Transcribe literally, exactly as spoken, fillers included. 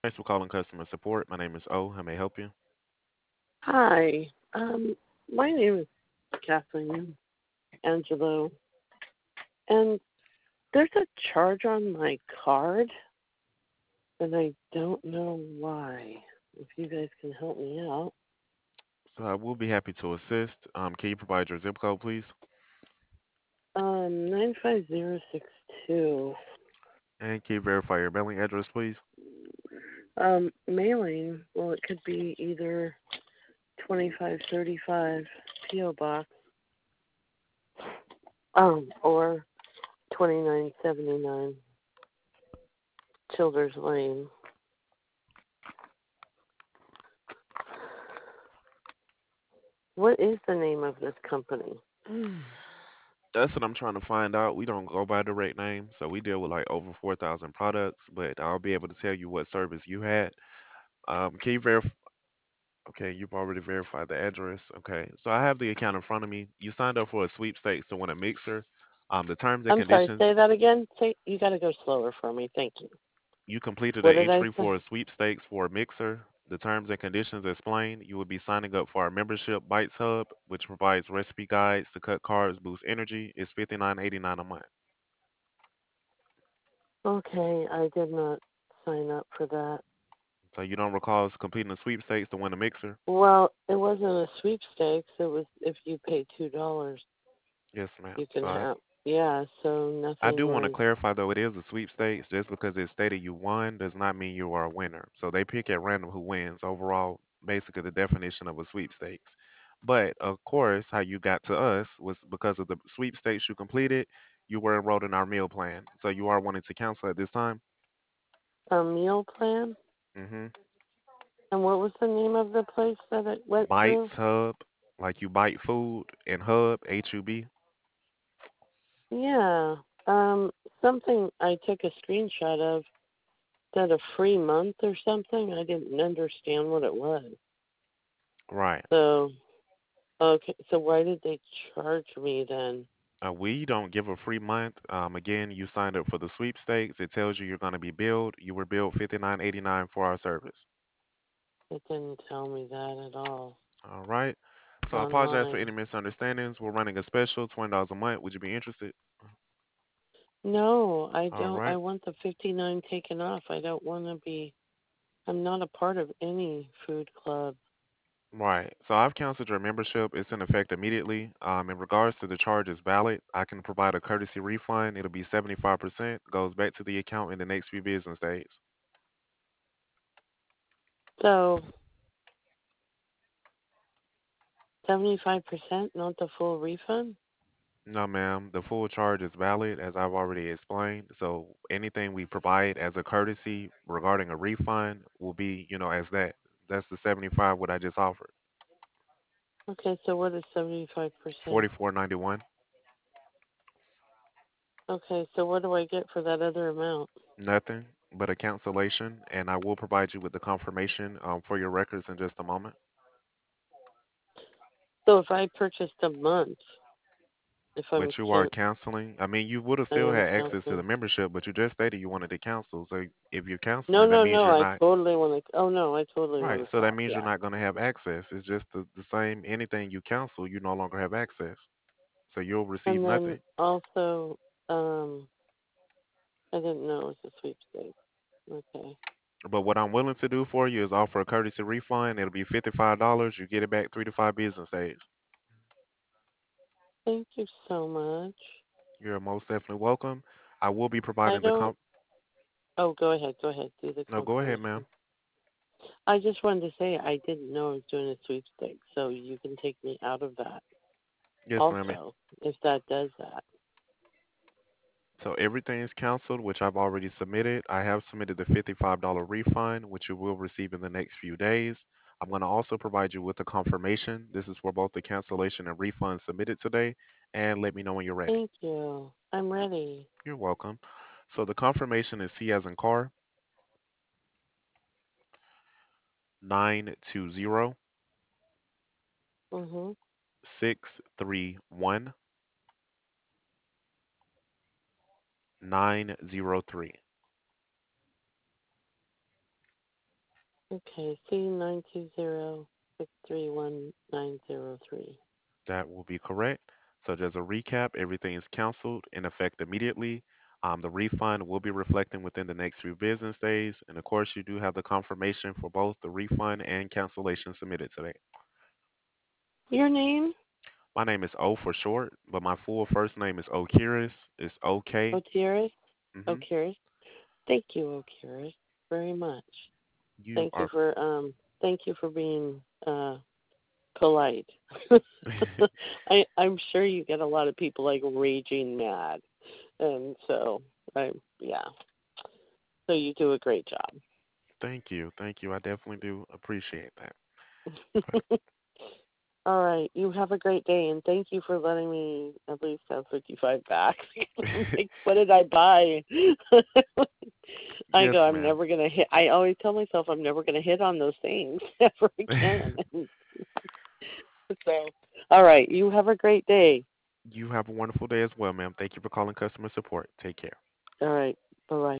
Thanks for calling customer support. My name is O. How may I help you? Hi. Um, my name is Kathleen Angelo, and there's a charge on my card, and I don't know why. If you guys can help me out. So I will be happy to assist. Um, can you provide your zip code, please? Um, nine five zero six two. And can you verify your mailing address, please? Um, mailing. Well, it could be either twenty-five thirty-five P O Box, um, or twenty-nine seventy-nine Childers Lane. What is the name of this company? That's what I'm trying to find out. We don't go by direct name, so we deal with like over four thousand products, but I'll be able to tell you what service you had. Um, can you verify? Okay, you've already verified the address. Okay, so I have the account in front of me. You signed up for a sweepstakes to win a mixer. Um, the terms and I'm sorry, conditions. say that again. Say you got to go slower for me. Thank you. You completed What an did I entry say? for a sweepstakes for a mixer. The terms and conditions explain you will be signing up for our membership Bites Hub, which provides recipe guides to cut carbs, boost energy. It's fifty-nine eighty-nine a month. Okay, I did not sign up for that. So you don't recall us completing a sweepstakes to win a mixer? Well, it wasn't a sweepstakes. It was if you pay two dollars, Yes, ma'am. you can So I, have. Yeah, so I nothing do want to was. clarify though it is a sweepstakes. Just because it stated you won does not mean you are a winner. So they pick at random who wins. Overall, basically the definition of a sweepstakes. But of course, how you got to us was because of the sweepstakes you completed. You were enrolled in our meal plan. So you are wanting to cancel at this time. A meal plan. Mm-hmm. And what was the name of the place that it went through? Bites Hub, like you bite food, and Hub H U B. Yeah. Um, something I took a screenshot of said a free month or something. I didn't understand what it was. Right. So, okay, so why did they charge me then? Uh, we don't give a free month. Um, again, you signed up for the sweepstakes. It tells you you're going to be billed. You were billed fifty-nine eighty-nine for our service. It didn't tell me that at all All right. So I apologize for any online. misunderstandings. We're running a special, twenty dollars a month. Would you be interested? No, I All don't. I right. want the fifty-nine taken off. I don't want to be. I'm not a part of any food club. Right. So I've canceled your membership. It's in effect immediately. Um, in regards to the charge is valid. I can provide a courtesy refund. It'll be seventy-five percent. Goes back to the account in the next few business days. So, seventy-five percent, not the full refund? No, ma'am. The full charge is valid, as I've already explained. So anything we provide as a courtesy regarding a refund will be, you know, as that. That's the seventy-five what I just offered. Okay, so what is seventy-five percent? forty-four ninety-one. Okay, so what do I get for that other amount? Nothing but a cancellation, and I will provide you with the confirmation um, for your records in just a moment. So if I purchased a month, if I was But you are can canceling. I mean, you would have I still am had access to the canceling. membership, but you just stated you wanted to cancel. So if you're No, canceling, that no, means no. you're I not totally want to. Oh no, I totally want right. to So that stop. means you're Yeah. not going to have access. It's just the, the same. Anything you cancel, you no longer have access. So you'll receive And then nothing. also, um, I didn't know it was a sweepstakes. Okay. But what I'm willing to do for you is offer a courtesy refund. It'll be fifty-five dollars. You get it back three to five business days. Thank you so much. You're most definitely welcome. I will be I providing the don't. comp. Oh, go ahead. Go ahead. Do the No, go ahead, ma'am. confirmation. I just wanted to say I didn't know I was doing a sweepstakes, so you can take me out of that. Yes, ma'am. Also, if that does that. So everything is canceled, which I've already submitted. I have submitted the fifty-five dollars refund, which you will receive in the next few days. I'm going to also provide you with the confirmation. This is for both the cancellation and refund submitted today. And let me know when you're ready. Thank you. I'm ready. You're welcome. So the confirmation is C as in car, nine two zero Mhm. six three one nine zero three. Okay, C nine two zero six three one nine zero three. That will be correct. So just a recap, everything is canceled in effect immediately. Um, the refund will be reflecting within the next few business days. And of course, you do have the confirmation for both the refund and cancellation submitted today. Your name? My name is O for short, but my full first name is Okiris. It's OK. Okiris? hmm Okiris. Thank you, Okiris, very much. You Thank you are. for um thank you for being uh polite. I I'm sure you get a lot of people like raging mad. And so I yeah. So you do a great Thank you. Thank you. I definitely do appreciate that. But job. All right. You have a great day, and thank you for letting me at least have fifty-five back. I'm like, what did I buy? I go, yes, I'm ma'am. never going to hit. I always tell myself I'm never going to hit on those things ever again. So, all right. You have a great day. You have a wonderful day as well, ma'am. Thank you for calling customer support. Take care. All right. Bye bye.